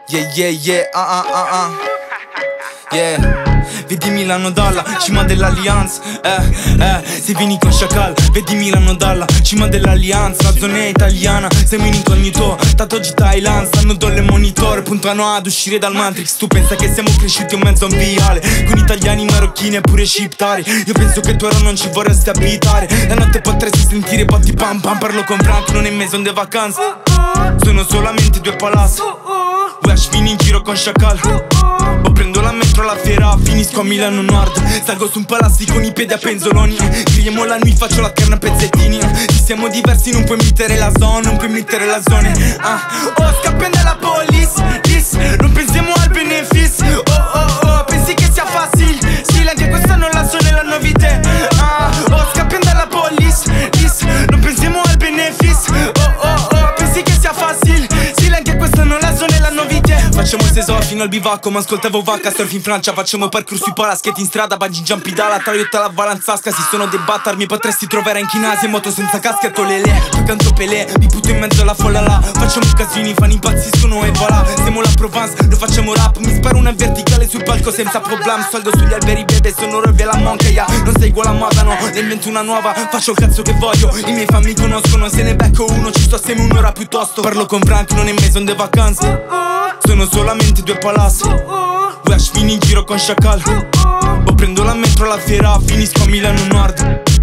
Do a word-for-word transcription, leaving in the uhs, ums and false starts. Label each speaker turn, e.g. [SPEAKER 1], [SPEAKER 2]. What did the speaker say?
[SPEAKER 1] Yeah, yeah, yeah, ah, ah, ah, ah. Yeah, vedi Milano dalla cima dell'Allianz. Eh, eh, se vieni con Chacal, vedi Milano dalla cima dell'Allianz. La zona è italiana, siamo in incognito. Tatuaggi Thailand, stanno dolle monitor, puntano ad uscire dal Matrix. Tu pensa che siamo cresciuti in mezzo a un viale, con italiani, marocchini e pure sciptari. Io penso che tu ora non ci vorresti abitare. La notte potresti sentire botti pam pam. Parlo con Frank, non è maison de vacanze. Sono solamente due palazzi. Wesh, fini in giro con Chacal. O prendo la metro alla fiera, finisco a Milano Nord. Salgo su un palazzo con i piedi a penzoloni. Grigliamo la nuit, faccio la carne a pezzettini. Ci siamo diversi, non puoi mettere la zona, non puoi mettere la zona. Ah, oh, scappiamo dalla police, lis, non pensiamo al beneficio. Oh, oh, oh, pensi che sia facile? Sì, anche questa non la zona è la novità. Ah, oh, scappiamo dalla police, lis, non pensiamo al beneficio. Oh, oh, oh, pensi che sia facile? Sì, anche questa non la zona è la novità. Facciamo il tesoro fino al bivacco, ma ascoltavo vacca, surf in Francia. Facciamo parkour sui parascheti in strada, bungee jumpy dalla Toyota alla Valanzasca. Si sono dei battar, mi potresti trovare anche in Asia, in moto senza caschetto lele. Poi canto Pelé, mi butto in mezzo alla folla là. Facciamo casini, fan impazziscono e voilà. Siamo la Provence, noi facciamo rap. Mi sparo una verticale sul palco senza problem. Salgo sugli alberi, bebe, sono Roy la monca, yeah. Non sei uguale a moda, no, ne invento una nuova. Faccio il cazzo che voglio, i miei fan mi conoscono. Se ne becco uno, ci sto assieme un'ora piuttosto. Parlo con Frank, non è maison de vacanze. Sono solamente due palazzi. Wesh, fini in giro con Chacal. O prendo la metro alla fiera, finisco a Milano Nord.